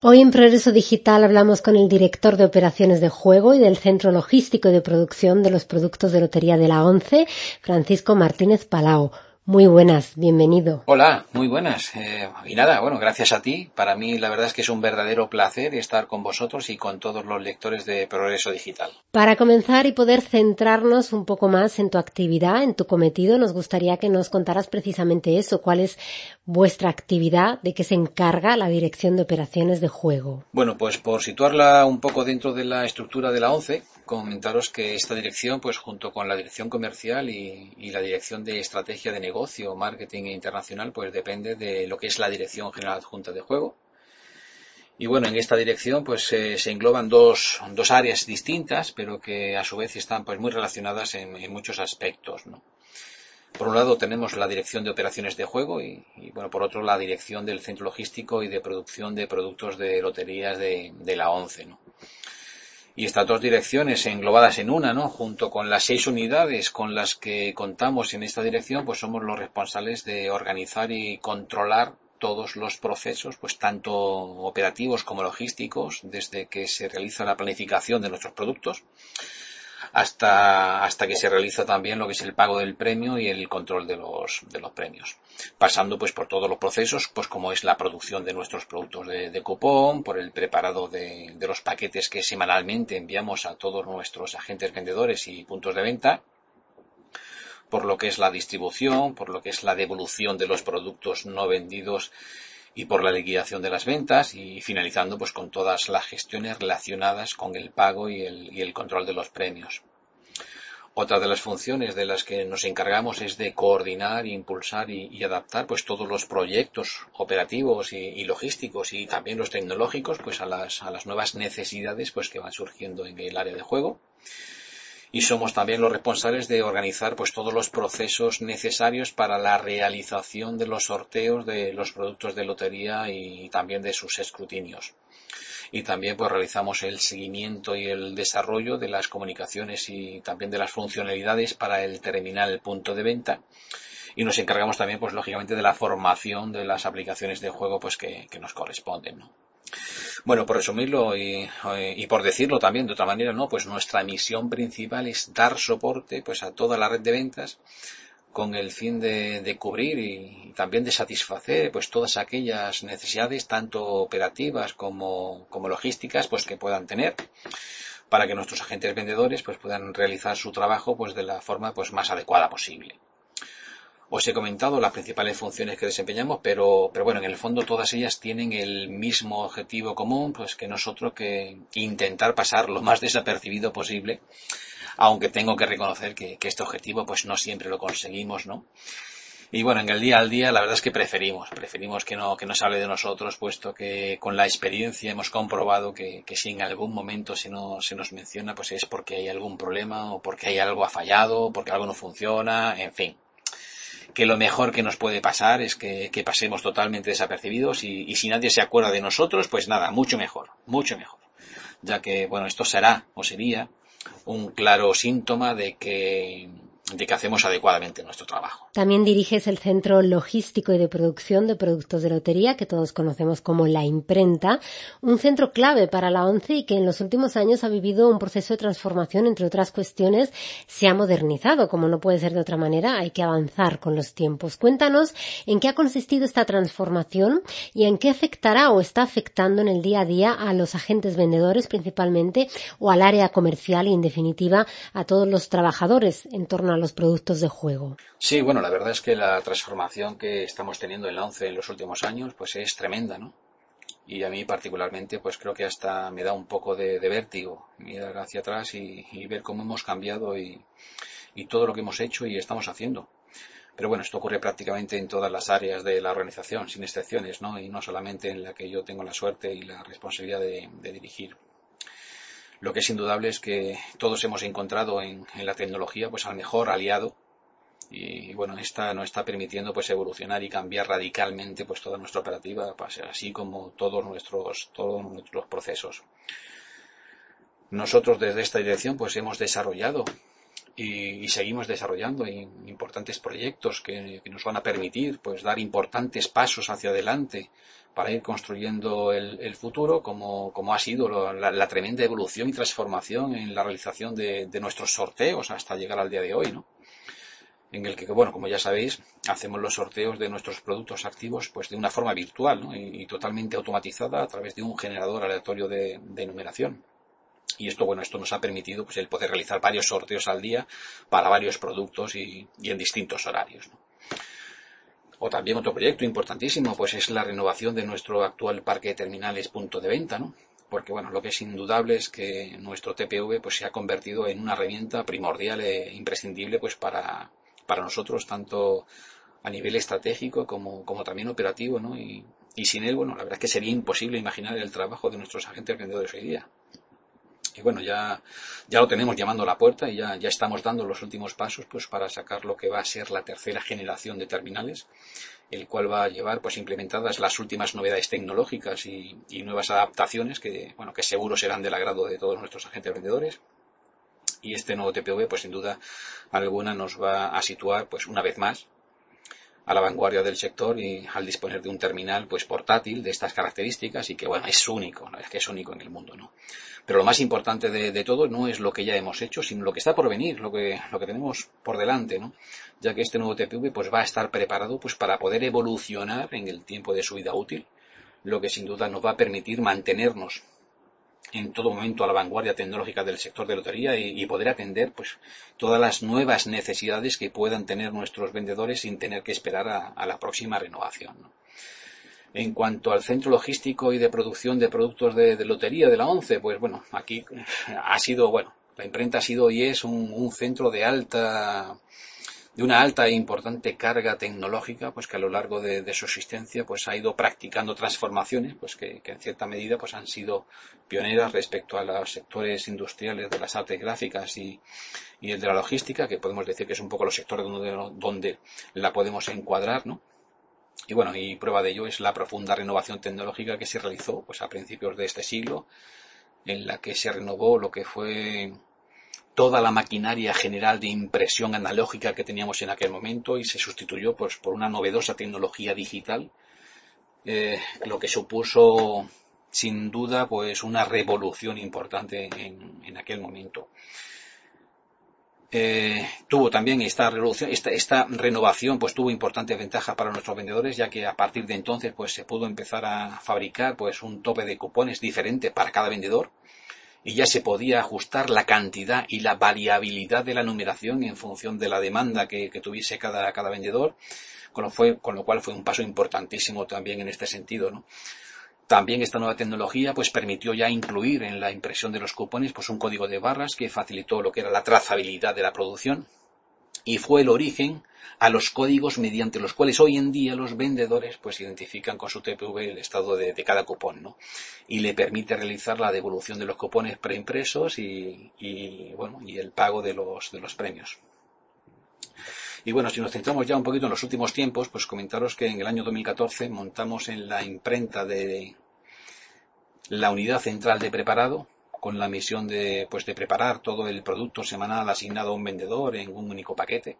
Hoy en Progreso Digital hablamos con el director de operaciones de juego y del Centro Logístico y de Producción de los Productos de Lotería de la ONCE, Francisco Martínez Palao. Muy buenas, bienvenido. Hola, muy buenas. Y nada, bueno, gracias a ti. Para mí la verdad es que es un verdadero placer estar con vosotros y con todos los lectores de Progreso Digital. Para comenzar y poder centrarnos un poco más en tu actividad, en tu cometido, nos gustaría que nos contaras precisamente eso. ¿Cuál es vuestra actividad? ¿De qué se encarga la Dirección de Operaciones de Juego? Bueno, pues por situarla un poco dentro de la estructura de la ONCE, comentaros que esta dirección, pues junto con la dirección comercial y la dirección de estrategia de negocio, marketing e internacional, pues depende de lo que es la Dirección General Adjunta de Juego. Y bueno, en esta dirección pues se engloban dos áreas distintas, pero que a su vez están pues muy relacionadas en muchos aspectos, ¿no? Por un lado tenemos la dirección de operaciones de juego y bueno, por otro la dirección del centro logístico y de producción de productos de loterías de la ONCE, ¿no? Y estas dos direcciones englobadas en una, ¿no? Junto con las 6 unidades con las que contamos en esta dirección, pues somos los responsables de organizar y controlar todos los procesos, pues tanto operativos como logísticos, desde que se realiza la planificación de nuestros productos hasta que se realiza también lo que es el pago del premio y el control de los premios, pasando pues por todos los procesos, pues como es la producción de nuestros productos de cupón, por el preparado de los paquetes que semanalmente enviamos a todos nuestros agentes vendedores y puntos de venta, por lo que es la distribución, por lo que es la devolución de los productos no vendidos y por la liquidación de las ventas, y finalizando pues con todas las gestiones relacionadas con el pago y el control de los premios. Otra de las funciones de las que nos encargamos es de coordinar, impulsar y adaptar pues todos los proyectos operativos y logísticos y también los tecnológicos pues a las nuevas necesidades pues que van surgiendo en el área de juego. Y somos también los responsables de organizar pues todos los procesos necesarios para la realización de los sorteos de los productos de lotería y también de sus escrutinios. Y también pues realizamos el seguimiento y el desarrollo de las comunicaciones y también de las funcionalidades para el terminal punto de venta. Y nos encargamos también pues lógicamente de la formación de las aplicaciones de juego pues que nos corresponden, ¿no? Bueno, por resumirlo y por decirlo también de otra manera, ¿no? Pues nuestra misión principal es dar soporte pues a toda la red de ventas con el fin de cubrir y también de satisfacer pues todas aquellas necesidades tanto operativas como logísticas pues que puedan tener para que nuestros agentes vendedores pues puedan realizar su trabajo pues de la forma pues más adecuada posible. Os he comentado las principales funciones que desempeñamos, pero bueno, en el fondo todas ellas tienen el mismo objetivo común, pues que nosotros que intentar pasar lo más desapercibido posible, aunque tengo que reconocer que este objetivo pues no siempre lo conseguimos, ¿no? Y bueno, en el día al día la verdad es que preferimos que no se hable de nosotros, puesto que con la experiencia hemos comprobado que si en algún momento se nos menciona, pues es porque hay algún problema o porque hay algo ha fallado, o porque algo no funciona, en fin. Que lo mejor que nos puede pasar es que pasemos totalmente desapercibidos y si nadie se acuerda de nosotros, pues nada, mucho mejor, ya que, bueno, esto será o sería un claro síntoma de que hacemos adecuadamente nuestro trabajo. También diriges el Centro Logístico y de Producción de Productos de Lotería, que todos conocemos como La Imprenta, un centro clave para la ONCE y que en los últimos años ha vivido un proceso de transformación, entre otras cuestiones, se ha modernizado, como no puede ser de otra manera, hay que avanzar con los tiempos. Cuéntanos en qué ha consistido esta transformación y en qué afectará o está afectando en el día a día a los agentes vendedores principalmente o al área comercial y, en definitiva, a todos los trabajadores en torno a los productos de juego. Sí, bueno, la verdad es que la transformación que estamos teniendo en la ONCE en los últimos años pues es tremenda, ¿no? Y a mí particularmente pues creo que hasta me da un poco de vértigo mirar hacia atrás y ver cómo hemos cambiado y todo lo que hemos hecho y estamos haciendo. Pero bueno, esto ocurre prácticamente en todas las áreas de la organización, sin excepciones, ¿no? Y no solamente en la que yo tengo la suerte y la responsabilidad de dirigir. Lo que es indudable es que todos hemos encontrado en la tecnología pues al mejor aliado. Y bueno, esta nos está permitiendo pues evolucionar y cambiar radicalmente pues toda nuestra operativa, pues, así como todos nuestros procesos. Nosotros desde esta dirección pues hemos desarrollado y seguimos desarrollando importantes proyectos que nos van a permitir pues dar importantes pasos hacia adelante para ir construyendo el futuro, como ha sido la tremenda evolución y transformación en la realización de nuestros sorteos hasta llegar al día de hoy, ¿no? En el que, bueno, como ya sabéis, hacemos los sorteos de nuestros productos activos pues de una forma virtual, ¿no? y totalmente automatizada a través de un generador aleatorio de numeración. Y esto, bueno, esto nos ha permitido pues el poder realizar varios sorteos al día para varios productos y en distintos horarios, ¿no? O también otro proyecto importantísimo pues es la renovación de nuestro actual parque de terminales punto de venta, ¿no? Porque, bueno, lo que es indudable es que nuestro TPV pues se ha convertido en una herramienta primordial e imprescindible pues para nosotros, tanto a nivel estratégico como también operativo, ¿no? Y sin él, bueno, la verdad es que sería imposible imaginar el trabajo de nuestros agentes vendedores hoy día. Y bueno, ya lo tenemos llamando a la puerta y ya estamos dando los últimos pasos pues para sacar lo que va a ser la tercera generación de terminales, el cual va a llevar pues implementadas las últimas novedades tecnológicas y nuevas adaptaciones que, bueno, que seguro serán del agrado de todos nuestros agentes vendedores. Y este nuevo TPV pues sin duda alguna nos va a situar pues una vez más a la vanguardia del sector y al disponer de un terminal pues portátil de estas características y que, bueno, es único, ¿no? Es que es único en el mundo, ¿no? Pero lo más importante de todo no es lo que ya hemos hecho, sino lo que está por venir, lo que tenemos por delante, ¿no? Ya que este nuevo TPV pues va a estar preparado pues para poder evolucionar en el tiempo de su vida útil, lo que sin duda nos va a permitir mantenernos en todo momento a la vanguardia tecnológica del sector de lotería y poder atender pues todas las nuevas necesidades que puedan tener nuestros vendedores sin tener que esperar a la próxima renovación, ¿no? En cuanto al centro logístico y de producción de productos de lotería de la ONCE, pues bueno, aquí ha sido, bueno, la imprenta ha sido y es un centro de una alta e importante carga tecnológica, pues que a lo largo de su existencia pues ha ido practicando transformaciones pues que en cierta medida pues han sido pioneras respecto a los sectores industriales de las artes gráficas y el de la logística, que podemos decir que es un poco los sectores donde la podemos encuadrar, ¿no? Y bueno, y prueba de ello es la profunda renovación tecnológica que se realizó pues a principios de este siglo, en la que se renovó lo que fue toda la maquinaria general de impresión analógica que teníamos en aquel momento y se sustituyó pues por una novedosa tecnología digital, lo que supuso sin duda pues una revolución importante en aquel momento. Tuvo también esta renovación pues tuvo importantes ventajas para nuestros vendedores, ya que a partir de entonces pues se pudo empezar a fabricar pues un tope de cupones diferente para cada vendedor y ya se podía ajustar la cantidad y la variabilidad de la numeración en función de la demanda que tuviese cada vendedor, con lo cual fue un paso importantísimo también en este sentido, ¿no? También esta nueva tecnología pues permitió ya incluir en la impresión de los cupones pues un código de barras que facilitó lo que era la trazabilidad de la producción y fue el origen a los códigos mediante los cuales hoy en día los vendedores pues identifican con su TPV el estado de cada cupón, ¿no? Y le permite realizar la devolución de los cupones preimpresos y el pago de los premios. Y bueno, si nos centramos ya un poquito en los últimos tiempos, pues comentaros que en el año 2014 montamos en la imprenta de la unidad central de preparado, con la misión de preparar todo el producto semanal asignado a un vendedor en un único paquete,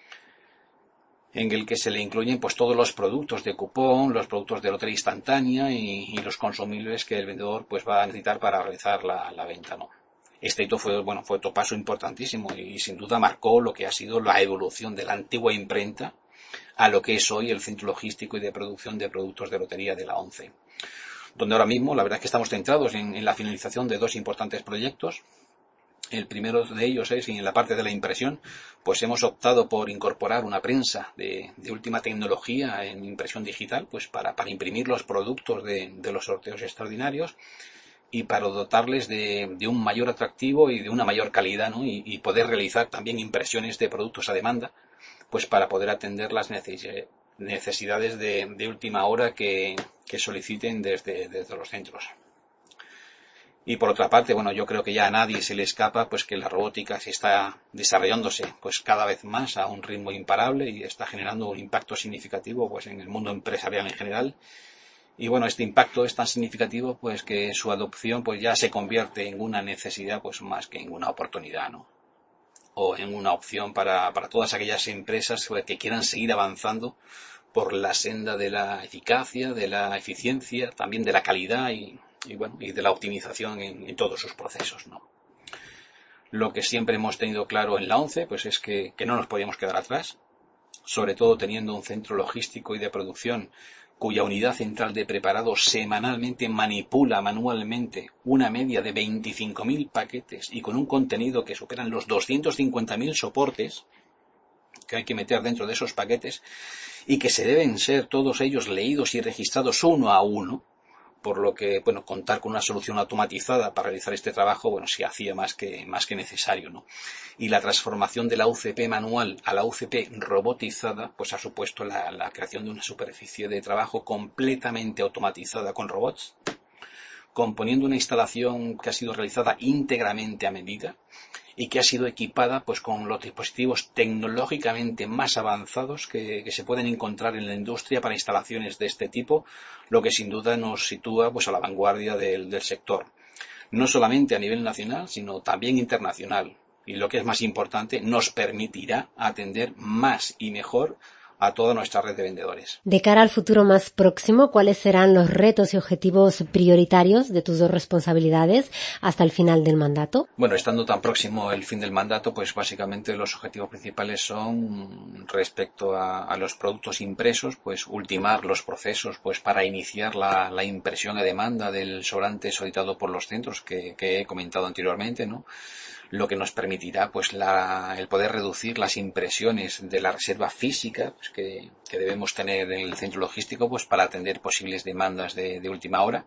en el que se le incluyen pues todos los productos de cupón, los productos de lotería instantánea y los consumibles que el vendedor pues va a necesitar para realizar la venta, ¿no? Este hito fue otro paso importantísimo y sin duda marcó lo que ha sido la evolución de la antigua imprenta a lo que es hoy el centro logístico y de producción de productos de lotería de la ONCE, donde ahora mismo la verdad es que estamos centrados en la finalización de dos importantes proyectos. El primero de ellos es, en la parte de la impresión, pues hemos optado por incorporar una prensa de última tecnología en impresión digital, pues para imprimir los productos de los sorteos extraordinarios y para dotarles de un mayor atractivo y de una mayor calidad, ¿no? Y poder realizar también impresiones de productos a demanda, pues para poder atender las necesidades de última hora que soliciten desde los centros. Y por otra parte, bueno, yo creo que ya a nadie se le escapa pues que la robótica se está desarrollándose pues cada vez más a un ritmo imparable y está generando un impacto significativo pues en el mundo empresarial en general. Y bueno, este impacto es tan significativo pues que su adopción pues ya se convierte en una necesidad pues más que en una oportunidad, ¿no? o en una opción para todas aquellas empresas que quieran seguir avanzando por la senda de la eficacia, de la eficiencia, también de la calidad y de la optimización en todos sus procesos, ¿no? Lo que siempre hemos tenido claro en la ONCE, pues es que no nos podíamos quedar atrás, sobre todo teniendo un centro logístico y de producción cuya unidad central de preparado semanalmente manipula manualmente una media de 25.000 paquetes y con un contenido que superan los 250.000 soportes que hay que meter dentro de esos paquetes y que se deben ser todos ellos leídos y registrados uno a uno, por lo que, contar con una solución automatizada para realizar este trabajo, se hacía más que necesario, ¿no? Y la transformación de la UCP manual a la UCP robotizada, pues ha supuesto la creación de una superficie de trabajo completamente automatizada con robots, componiendo una instalación que ha sido realizada íntegramente a medida y que ha sido equipada pues con los dispositivos tecnológicamente más avanzados que se pueden encontrar en la industria para instalaciones de este tipo, lo que sin duda nos sitúa pues a la vanguardia del sector, no solamente a nivel nacional, sino también internacional, y lo que es más importante, nos permitirá atender más y mejor a toda nuestra red de vendedores. De cara al futuro más próximo, ¿cuáles serán los retos y objetivos prioritarios de tus dos responsabilidades hasta el final del mandato? Bueno, estando tan próximo el fin del mandato, pues básicamente los objetivos principales son, respecto a los productos impresos, pues ultimar los procesos pues para iniciar la impresión a demanda del sobrante solicitado por los centros que he comentado anteriormente, ¿no? Lo que nos permitirá pues el poder reducir las impresiones de la reserva física pues, que debemos tener en el centro logístico pues para atender posibles demandas de última hora.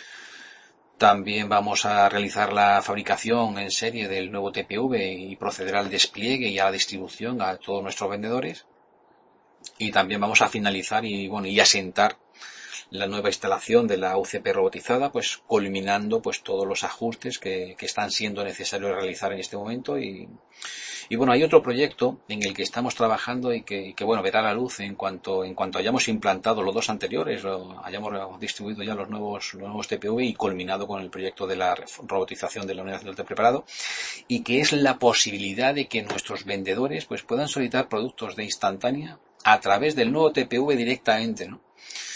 También vamos a realizar la fabricación en serie del nuevo TPV y proceder al despliegue y a la distribución a todos nuestros vendedores. Y también vamos a finalizar y asentar la nueva instalación de la UCP robotizada, pues culminando pues todos los ajustes que están siendo necesarios realizar en este momento y hay otro proyecto en el que estamos trabajando y que verá la luz en cuanto hayamos implantado los dos anteriores, hayamos distribuido ya los nuevos TPV y culminado con el proyecto de la robotización de la unidad de preparado, y que es la posibilidad de que nuestros vendedores pues puedan solicitar productos de instantánea a través del nuevo TPV directamente, ¿no?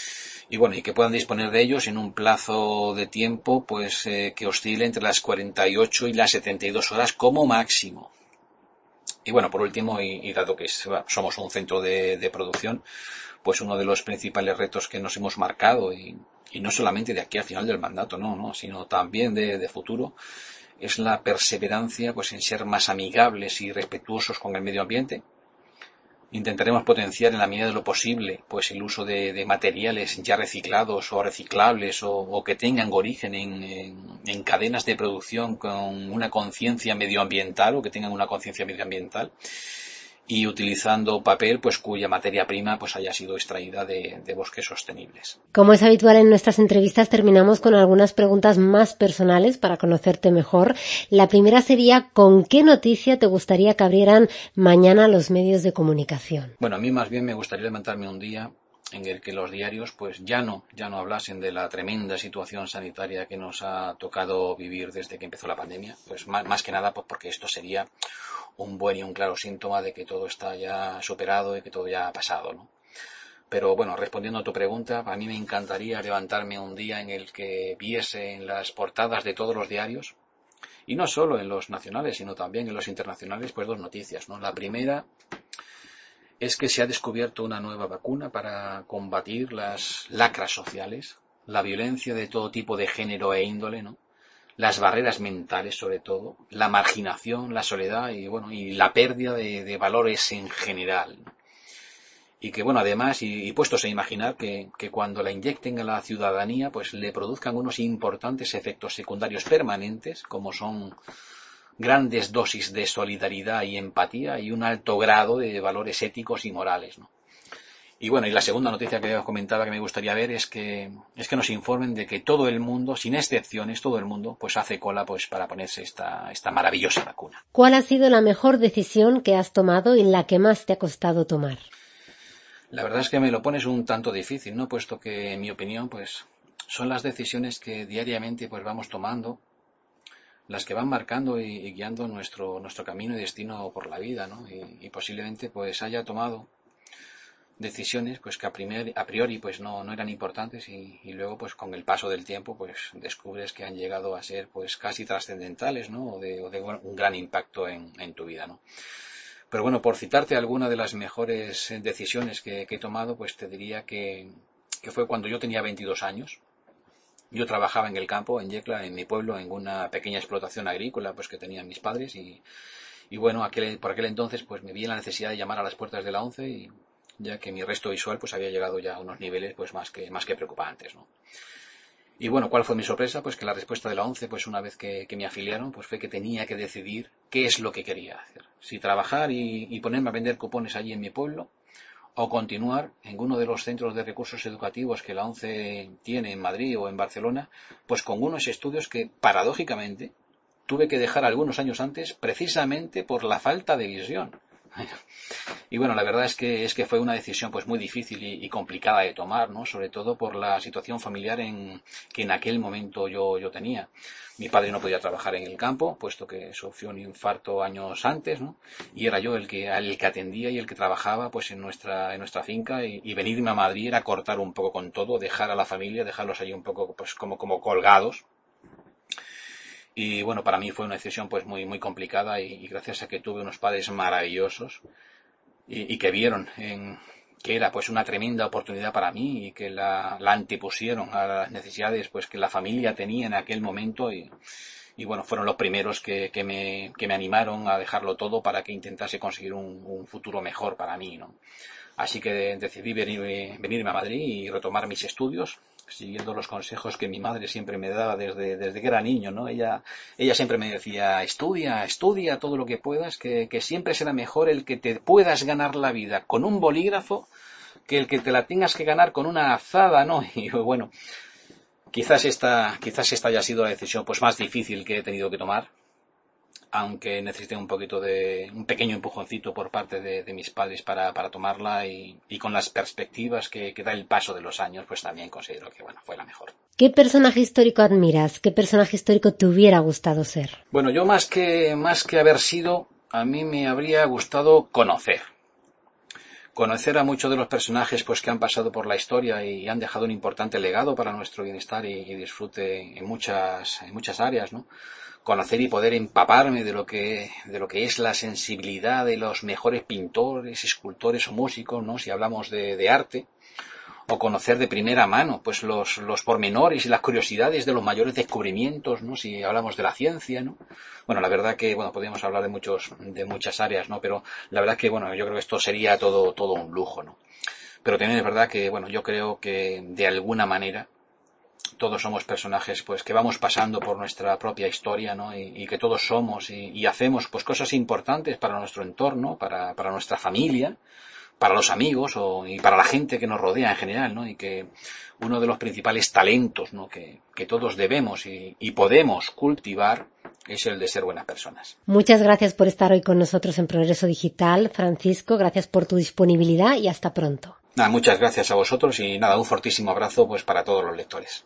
Y que puedan disponer de ellos en un plazo de tiempo pues que oscile entre las 48 y las 72 horas como máximo. Y por último, y dado que somos un centro de producción, pues uno de los principales retos que nos hemos marcado, y no solamente de aquí al final del mandato, no, sino también de futuro, es la perseverancia pues en ser más amigables y respetuosos con el medio ambiente. Intentaremos potenciar en la medida de lo posible pues el uso de materiales ya reciclados o reciclables o que tengan origen en cadenas de producción con una conciencia medioambiental o que tengan una conciencia medioambiental, y utilizando papel pues cuya materia prima pues haya sido extraída de bosques sostenibles. Como es habitual en nuestras entrevistas, terminamos con algunas preguntas más personales para conocerte mejor. La primera sería, ¿con qué noticia te gustaría que abrieran mañana los medios de comunicación? A mí más bien me gustaría levantarme un día en el que los diarios pues ya no hablasen de la tremenda situación sanitaria que nos ha tocado vivir desde que empezó la pandemia, pues más que nada pues porque esto sería un buen y un claro síntoma de que todo está ya superado y que todo ya ha pasado, ¿no? Pero respondiendo a tu pregunta, a mí me encantaría levantarme un día en el que viese en las portadas de todos los diarios, y no solo en los nacionales, sino también en los internacionales, pues dos noticias, ¿no? La primera es que se ha descubierto una nueva vacuna para combatir las lacras sociales, la violencia de todo tipo de género e índole, ¿no? Las barreras mentales sobre todo, la marginación, la soledad y la pérdida de valores en general, ¿no? Y que además, y puestos a imaginar que cuando la inyecten a la ciudadanía, pues le produzcan unos importantes efectos secundarios permanentes, como son grandes dosis de solidaridad y empatía y un alto grado de valores éticos y morales, ¿no? Y la segunda noticia que os comentaba que me gustaría ver es que nos informen de que todo el mundo, sin excepciones, todo el mundo, pues hace cola pues para ponerse esta maravillosa vacuna. ¿Cuál ha sido la mejor decisión que has tomado y la que más te ha costado tomar? La verdad es que me lo pones un tanto difícil, ¿no? Puesto que, en mi opinión, pues son las decisiones que diariamente pues vamos tomando las que van marcando y guiando nuestro camino y destino por la vida, ¿no? Y posiblemente pues haya tomado decisiones pues que a priori pues no eran importantes y luego pues con el paso del tiempo pues descubres que han llegado a ser pues casi trascendentales, ¿no? O de un gran impacto en tu vida, ¿no? Pero bueno, por citarte alguna de las mejores decisiones que he tomado, pues te diría que fue cuando yo tenía 22 años. Yo trabajaba en el campo, en Yecla, en mi pueblo, en una pequeña explotación agrícola pues que tenían mis padres y bueno, por aquel entonces pues me vi en la necesidad de llamar a las puertas de la ONCE y ya que mi resto visual pues había llegado ya a unos niveles pues más que preocupantes, ¿no? Y bueno, ¿cuál fue mi sorpresa? Pues que la respuesta de la ONCE, pues una vez que me afiliaron, pues fue que tenía que decidir qué es lo que quería hacer. Si trabajar y ponerme a vender cupones allí en mi pueblo, o continuar en uno de los centros de recursos educativos que la ONCE tiene en Madrid o en Barcelona, pues con unos estudios que, paradójicamente, tuve que dejar algunos años antes precisamente por la falta de visión. Y bueno, la verdad es que fue una decisión pues muy difícil y complicada de tomar, ¿no? Sobre todo por la situación familiar que en aquel momento yo tenía. Mi padre no podía trabajar en el campo, puesto que sufrió un infarto años antes, ¿no? Y era yo el que atendía y el que trabajaba pues en nuestra finca y venirme a Madrid era cortar un poco con todo, dejar a la familia, dejarlos allí un poco pues como colgados. Y bueno, para mí fue una decisión pues muy complicada y gracias a que tuve unos padres maravillosos y que vieron que era pues una tremenda oportunidad para mí y que la antepusieron a las necesidades pues que la familia tenía en aquel momento y bueno, fueron los primeros que me animaron a dejarlo todo para que intentase conseguir un futuro mejor para mí, ¿no? Así que decidí venirme a Madrid y retomar mis estudios, siguiendo los consejos que mi madre siempre me daba desde que era niño, ¿no? Ella siempre me decía, estudia todo lo que puedas, que siempre será mejor el que te puedas ganar la vida con un bolígrafo que el que te la tengas que ganar con una azada, ¿no? Y bueno, quizás esta haya sido la decisión pues más difícil que he tenido que tomar, aunque necesité un pequeño empujoncito por parte de mis padres para tomarla y con las perspectivas que da el paso de los años, pues también considero que, bueno, fue la mejor. ¿Qué personaje histórico admiras? ¿Qué personaje histórico te hubiera gustado ser? Bueno, yo más que haber sido, a mí me habría gustado conocer a muchos de los personajes pues que han pasado por la historia y han dejado un importante legado para nuestro bienestar y disfrute en muchas áreas, ¿no? Conocer y poder empaparme de lo que es la sensibilidad de los mejores pintores, escultores o músicos, ¿no? Si hablamos de arte, o conocer de primera mano pues los pormenores y las curiosidades de los mayores descubrimientos, ¿no? Si hablamos de la ciencia, ¿no? Bueno, la verdad que, bueno, podríamos hablar de muchas áreas, ¿no? Pero la verdad que, bueno, yo creo que esto sería todo un lujo, ¿no? Pero también es verdad que, bueno, yo creo que de alguna manera todos somos personajes pues que vamos pasando por nuestra propia historia, ¿no? Y que todos somos y hacemos pues cosas importantes para nuestro entorno, para nuestra familia, para los amigos y para la gente que nos rodea en general, ¿no? Y que uno de los principales talentos, ¿no? que todos debemos y podemos cultivar es el de ser buenas personas. Muchas gracias por estar hoy con nosotros en Progreso Digital, Francisco. Gracias por tu disponibilidad y hasta pronto. Muchas gracias a vosotros y un fortísimo abrazo pues para todos los lectores.